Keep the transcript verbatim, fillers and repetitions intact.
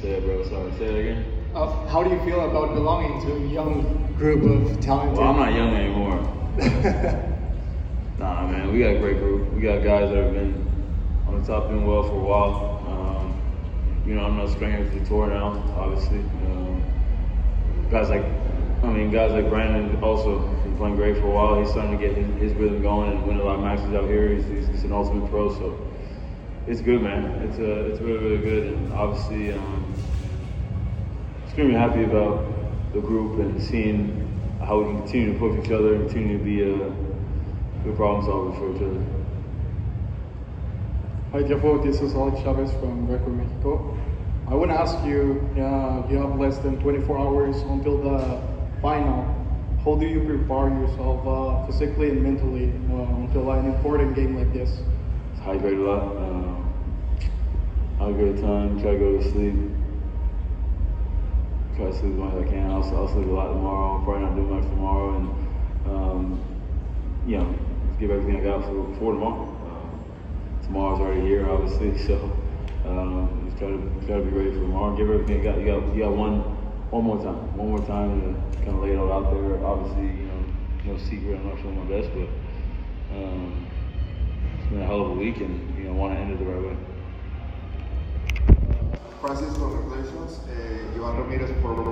say it, bro. Sorry. Say it again. Uh, how do you feel about belonging to a young group of talented? Well, I'm not young anymore. Nah, man, we got a great group. We got guys that have been on the top doing well for a while. Um, you know, I'm no stranger to the tour now, obviously. Um, guys like, I mean, guys like Brandon also been playing great for a while. He's starting to get his, his rhythm going and win a lot of matches out here. He's, he's, he's an ultimate pro, so it's good, man. It's uh, it's really, really good, and obviously, um, extremely happy about the group and seeing how we can continue to push each other and continue to be a good problem solver for each other. Hi, Jeffo. This is Alex Chavez from Greco Mexico. I want to ask you, uh, you have less than twenty-four hours until the final. How do you prepare yourself uh, physically and mentally uh, until an important game like this? Hydrate a lot. Um, have a good time. Try to go to sleep. Try to sleep as much as I can. I'll, I'll sleep a lot tomorrow. I'll probably not do much tomorrow, and um, you know, just give everything I got for, for tomorrow. Uh, tomorrow's already here, obviously, so um, just try to try to be ready for tomorrow. Give everything I got. You got you got one one more time, one more time to kind of lay it all out there. Obviously, you know, no secret. I'm not showing my best, but. Um, It's been a hell of a week, and you know, want to end it the right way. Francis, congratulations. Uh, Iván Ramírez por